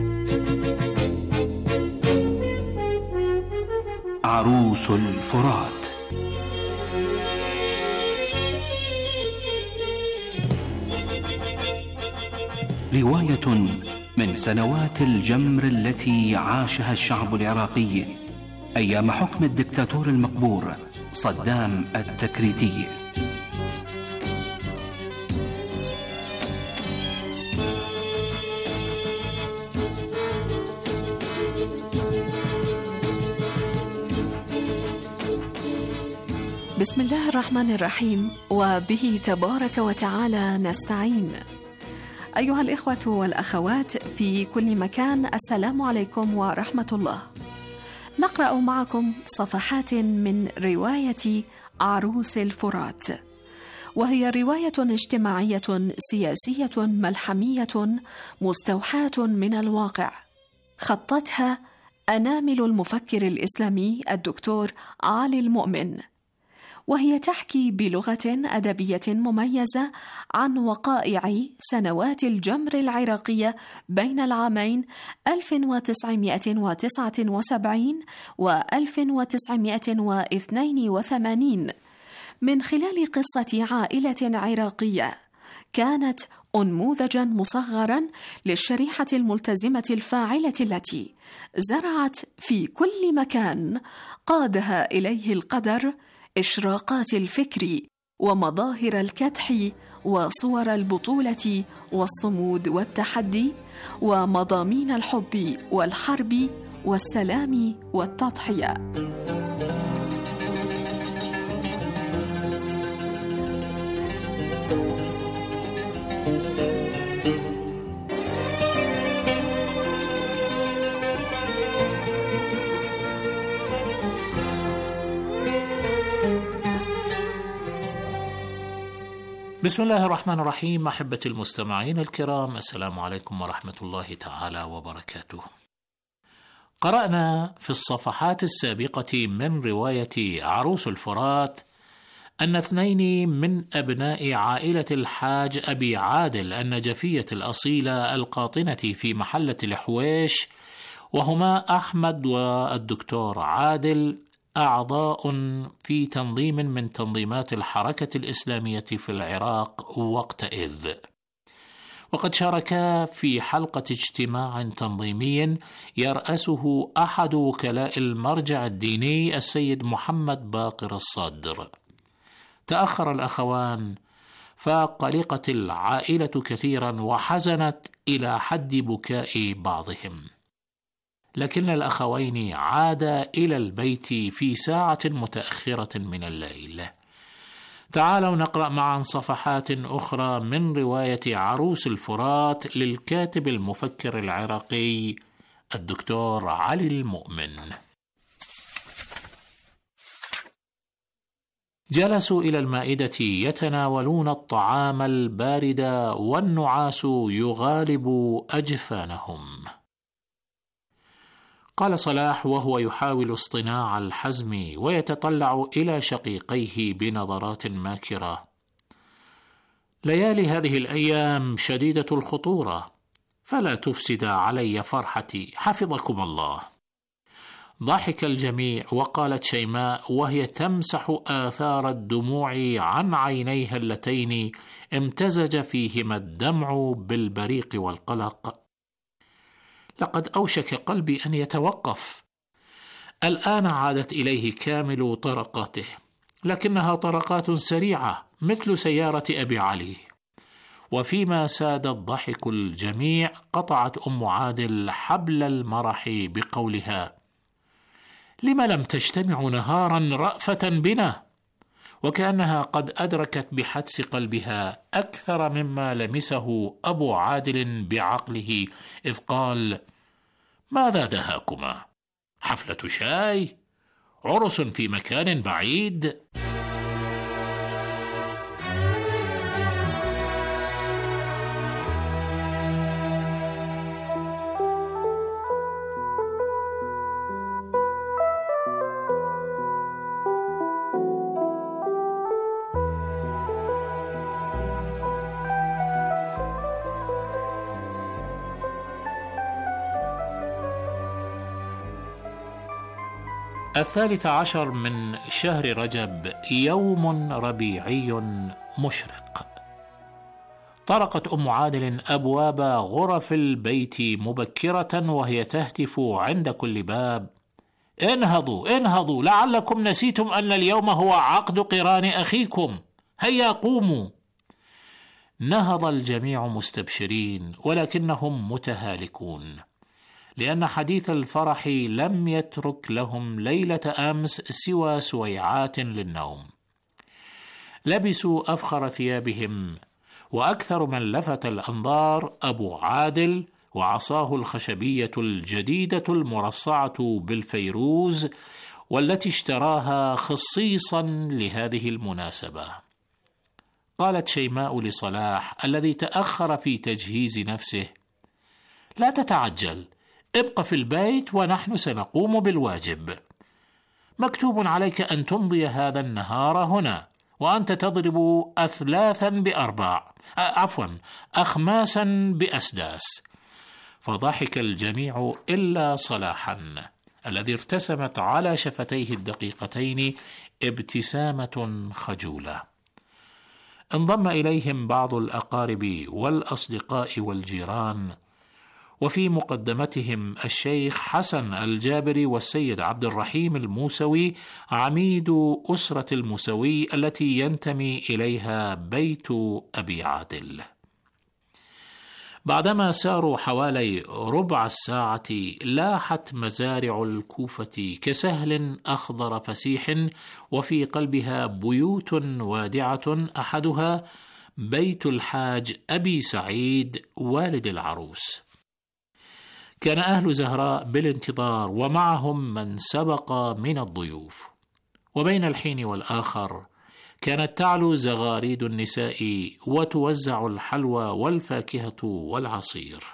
عروس الفرات. رواية من سنوات الجمر التي عاشها الشعب العراقي أيام حكم الدكتاتور المقبور صدام التكريتي. بسم الله الرحمن الرحيم، وبه تبارك وتعالى نستعين. أيها الإخوة والأخوات في كل مكان، السلام عليكم ورحمة الله. نقرأ معكم صفحات من رواية عروس الفرات، وهي رواية اجتماعية سياسية ملحمية مستوحاة من الواقع، خطتها أنامل المفكر الإسلامي الدكتور علي المؤمن، وهي تحكي بلغة أدبية مميزة عن وقائع سنوات الجمر العراقية بين العامين ألف وتسعمائة وتسعة وسبعين و ألف وتسعمائة واثنين وثمانين، من خلال قصة عائلة عراقية كانت أنموذجا مصغرا للشريحة الملتزمة الفاعلة التي زرعت في كل مكان قادها إليه القدر إشراقات الفكر ومظاهر الكدح وصور البطولة والصمود والتحدي ومضامين الحب والحرب والسلام والتضحية. بسم الله الرحمن الرحيم. أحبتي المستمعين الكرام، السلام عليكم ورحمة الله تعالى وبركاته. قرأنا في الصفحات السابقة من رواية عروس الفرات أن اثنين من أبناء عائلة الحاج أبي عادل النجفية الأصيلة القاطنة في محلة الحويش، وهما أحمد والدكتور عادل، أعضاء في تنظيم من تنظيمات الحركة الإسلامية في العراق وقتئذ، وقد شاركا في حلقة اجتماع تنظيمي يرأسه أحد وكلاء المرجع الديني السيد محمد باقر الصدر. تأخر الأخوان فقلقت العائلة كثيرا وحزنت إلى حد بكاء بعضهم، لكن الأخوين عادا إلى البيت في ساعة متأخرة من الليل. تعالوا نقرأ معا صفحات أخرى من رواية عروس الفرات للكاتب المفكر العراقي الدكتور علي المؤمن. جلسوا إلى المائدة يتناولون الطعام البارد والنعاس يغالب أجفانهم. قال صلاح وهو يحاول اصطناع الحزم ويتطلع إلى شقيقيه بنظرات ماكرة: ليالي هذه الأيام شديدة الخطورة، فلا تفسد علي فرحتي حفظكم الله. ضحك الجميع، وقالت شيماء وهي تمسح آثار الدموع عن عينيها اللتين امتزج فيهما الدمع بالبريق والقلق: لقد أوشك قلبي أن يتوقف. الآن عادت إليه كامل طرقاته، لكنها طرقات سريعة مثل سيارة أبي علي. وفيما ساد الضحك الجميع قطعت أم عادل حبل المرح بقولها: لم لم تجتمعوا نهارا رأفة بنا؟ وكأنها قد أدركت بحدس قلبها أكثر مما لمسه أبو عادل بعقله، إذ قال: ماذا دهاكما؟ حفلة شاي؟ عرس في مكان بعيد؟ الثالث عشر من شهر رجب، يوم ربيعي مشرق. طرقت أم عادل أبواب غرف البيت مبكرة وهي تهتف عند كل باب: انهضوا انهضوا، لعلكم نسيتم أن اليوم هو عقد قران أخيكم، هيا قوموا. نهض الجميع مستبشرين، ولكنهم متهالكون، لأن حديث الفرح لم يترك لهم ليلة أمس سوى سويعات للنوم. لبسوا أفخر ثيابهم، وأكثر من لفت الأنظار أبو عادل وعصاه الخشبية الجديدة المرصعة بالفيروز، والتي اشتراها خصيصا لهذه المناسبة. قالت شيماء لصلاح الذي تأخر في تجهيز نفسه: لا تتعجل، ابق في البيت ونحن سنقوم بالواجب. مكتوب عليك أن تمضي هذا النهار هنا، وأنت تضرب أثلاثا بأرباع، عفوا أخماسا بأسداس. فضحك الجميع إلا صلاحا الذي ارتسمت على شفتيه الدقيقتين ابتسامة خجولة. انضم إليهم بعض الأقارب والأصدقاء والجيران، وفي مقدمتهم الشيخ حسن الجابري والسيد عبد الرحيم الموسوي عميد أسرة الموسوي التي ينتمي إليها بيت أبي عادل. بعدما ساروا حوالي ربع الساعة لاحت مزارع الكوفة كسهل أخضر فسيح، وفي قلبها بيوت وادعة، أحدها بيت الحاج أبي سعيد والد العروس. كان أهل زهراء بالانتظار، ومعهم من سبق من الضيوف. وبين الحين والآخر كانت تعلو زغاريد النساء وتوزع الحلوى والفاكهة والعصير.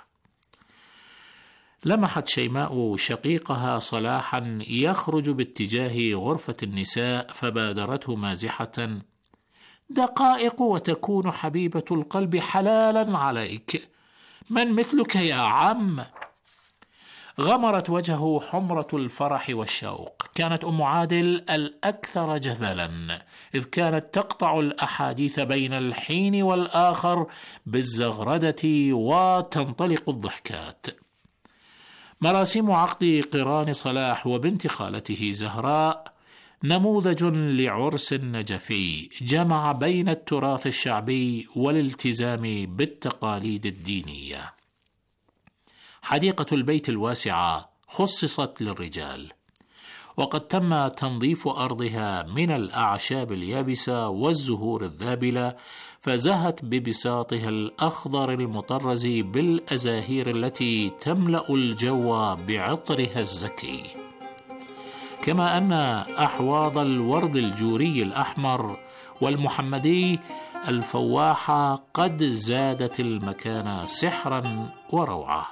لمحت شيماء شقيقها صلاحا يخرج باتجاه غرفة النساء، فبادرته مازحة: دقائق وتكون حبيبة القلب حلالا عليك، من مثلك يا عم؟ غمرت وجهه حمرة الفرح والشوق. كانت أم عادل الأكثر جذلا، إذ كانت تقطع الأحاديث بين الحين والآخر بالزغردة وتنطلق الضحكات. مراسم عقد قران صلاح وبنت خالته زهراء نموذج لعرس نجفي جمع بين التراث الشعبي والالتزام بالتقاليد الدينية. حديقة البيت الواسعة خصصت للرجال، وقد تم تنظيف أرضها من الأعشاب اليابسة والزهور الذابلة، فزهت ببساطها الأخضر المطرز بالأزاهير التي تملأ الجو بعطرها الزكي، كما أن أحواض الورد الجوري الأحمر والمحمدي الفواحة قد زادت المكان سحرا وروعة.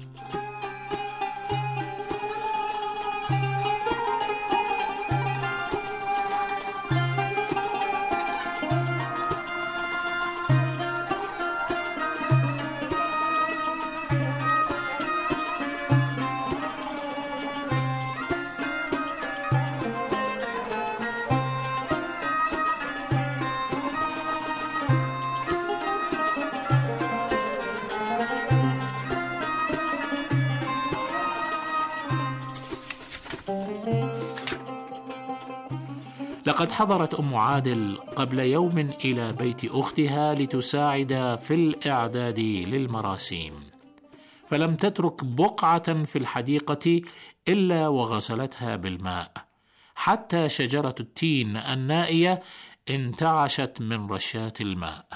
لقد حضرت أم عادل قبل يوم إلى بيت أختها لتساعد في الإعداد للمراسيم، فلم تترك بقعة في الحديقة إلا وغسلتها بالماء، حتى شجرة التين النائية انتعشت من رشات الماء.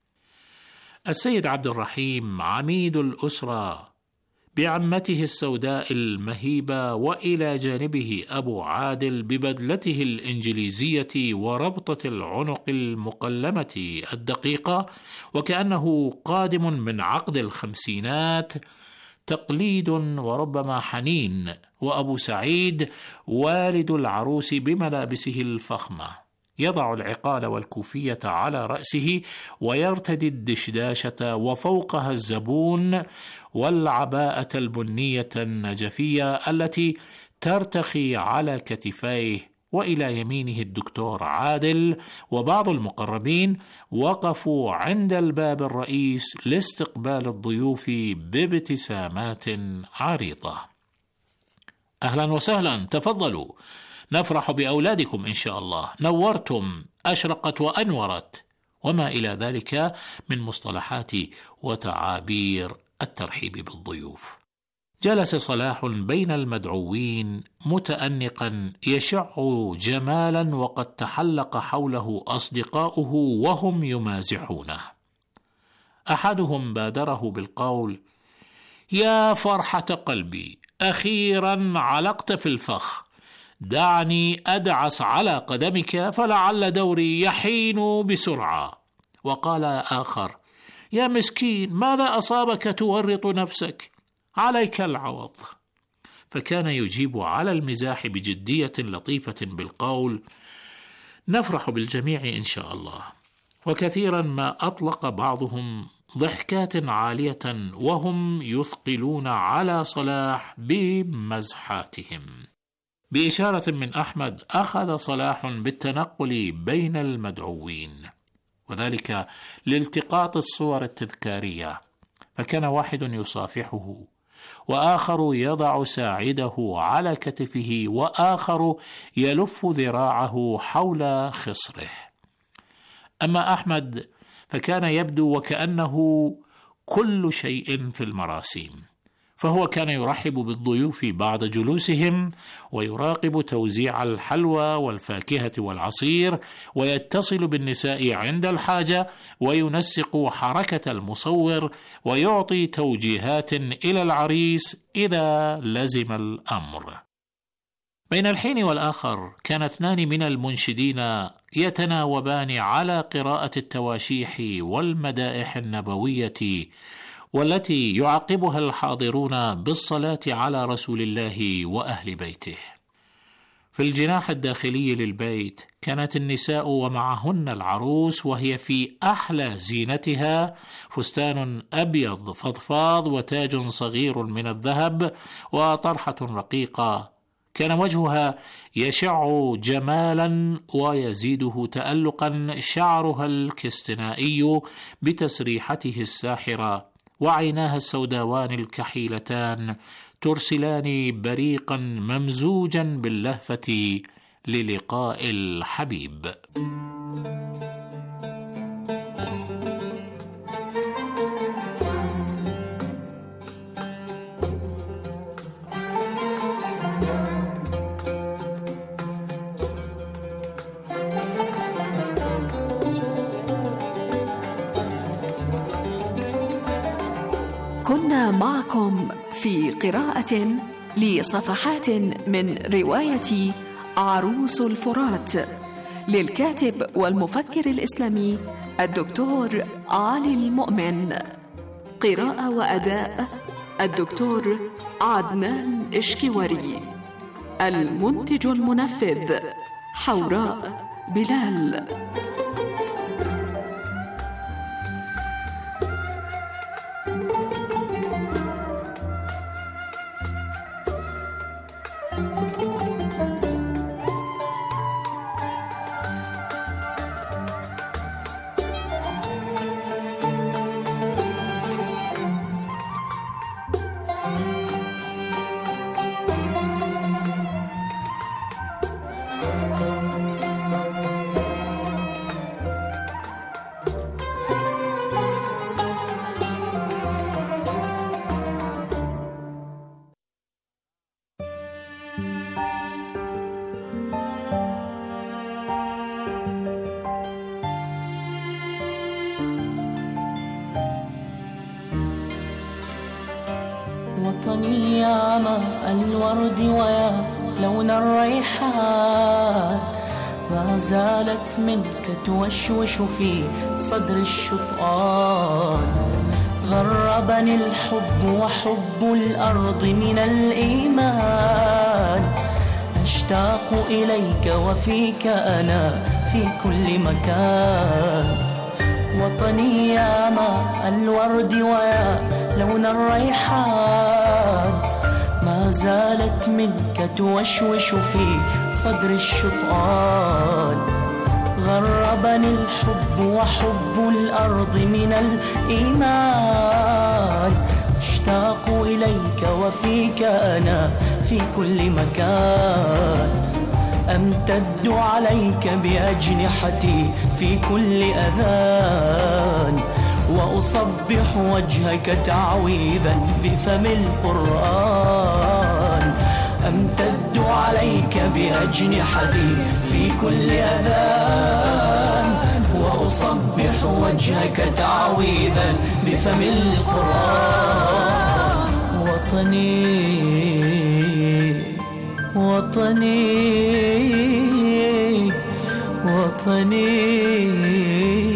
السيد عبد الرحيم عميد الأسرة بعمته السوداء المهيبة، وإلى جانبه أبو عادل ببدلته الإنجليزية وربطة العنق المقلمة الدقيقة، وكأنه قادم من عقد الخمسينات، تقليد وربما حنين، وأبو سعيد والد العروس بملابسه الفخمة يضع العقال والكوفية على رأسه ويرتدي الدشداشة وفوقها الزبون والعباءة البنية النجفية التي ترتخي على كتفيه، وإلى يمينه الدكتور عادل وبعض المقربين وقفوا عند الباب الرئيس لاستقبال الضيوف بابتسامات عريضة. أهلا وسهلا، تفضلوا، نفرح بأولادكم إن شاء الله، نورتم، أشرقت وأنورت، وما إلى ذلك من مصطلحات وتعابير الترحيب بالضيوف. جلس صلاح بين المدعوين متأنقا يشع جمالا، وقد تحلق حوله أصدقاؤه وهم يمازحونه. أحدهم بادره بالقول: يا فرحة قلبي، أخيرا علقت في الفخ، دعني أدعس على قدمك فلعل دوري يحين بسرعة. وقال آخر: يا مسكين، ماذا أصابك تورط نفسك؟ عليك العوض. فكان يجيب على المزاح بجدية لطيفة بالقول: نفرح بالجميع إن شاء الله. وكثيرا ما أطلق بعضهم ضحكات عالية وهم يثقلون على صلاح بمزحاتهم. بإشارة من أحمد أخذ صلاح بالتنقل بين المدعوين، وذلك لالتقاط الصور التذكارية، فكان واحد يصافحه، وآخر يضع ساعده على كتفه، وآخر يلف ذراعه حول خصره. أما أحمد فكان يبدو وكأنه كل شيء في المراسيم، فهو كان يرحب بالضيوف بعد جلوسهم، ويراقب توزيع الحلوى والفاكهة والعصير، ويتصل بالنساء عند الحاجة، وينسق حركة المصور، ويعطي توجيهات إلى العريس إذا لزم الأمر. بين الحين والآخر كان اثنان من المنشدين يتناوبان على قراءة التواشيح والمدائح النبوية، والتي يعقبها الحاضرون بالصلاة على رسول الله وأهل بيته. في الجناح الداخلي للبيت كانت النساء ومعهن العروس، وهي في أحلى زينتها، فستان أبيض فضفاض وتاج صغير من الذهب وطرحة رقيقة، كان وجهها يشع جمالا ويزيده تألقا شعرها الكستنائي بتسريحته الساحرة، وعيناها السوداوان الكحيلتان ترسلان بريقا ممزوجا باللهفة للقاء الحبيب. معكم في قراءة لصفحات من رواية عروس الفرات للكاتب والمفكر الإسلامي الدكتور علي المؤمن. قراءة وأداء الدكتور عدنان إشكواري. المنتج المنفذ حوراء بلال. وطني يا ماء الورد ويا لون الريحان، ما زالت منك توشوش في صدر الشطآن. غربني الحب وحب الأرض من الإيمان، أشتاق إليك وفيك أنا في كل مكان. وطني يا ماء الورد ويا لون الريحان، ما زالت منك توشوش في صدر الشطآن. غربني الحب وحب الأرض من الإيمان، أشتاق إليك وفيك أنا في كل مكان. أمتد عليك بأجنحتي في كل أذان، وأصبح وجهك تعويذا بفم القرآن. أمتد عليك بأجنحتي في كل أذان، وأصبح وجهك تعويذا بفم القرآن. وطني وطني وطني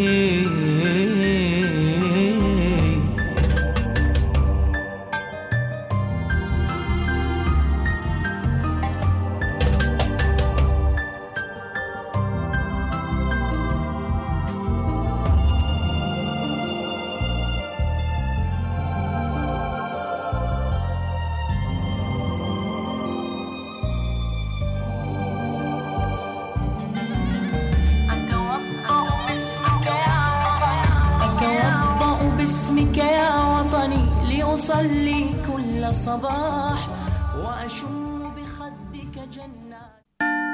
باسمك يا وطني لأصلي كل صباح، وأشم بخدك جنات.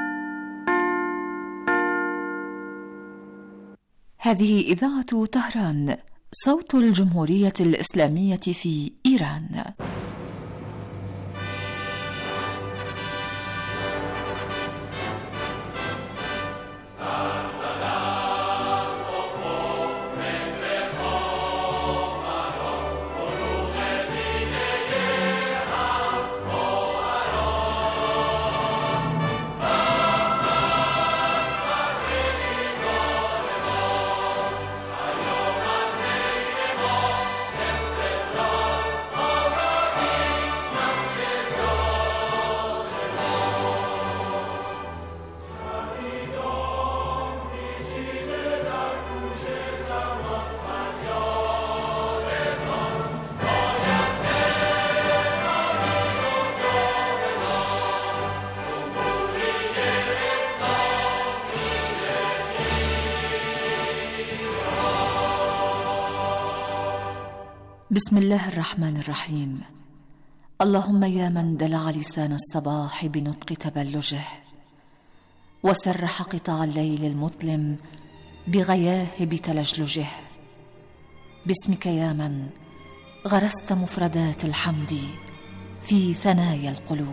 هذه إذاعة طهران، صوت الجمهورية الإسلامية في إيران. بسم الله الرحمن الرحيم. اللهم يا من دلع لسان الصباح بنطق تبلجه، وسرح قطاع الليل المظلم بغياهب تلجلجه، باسمك يا من غرست مفردات الحمد في ثنايا القلوب.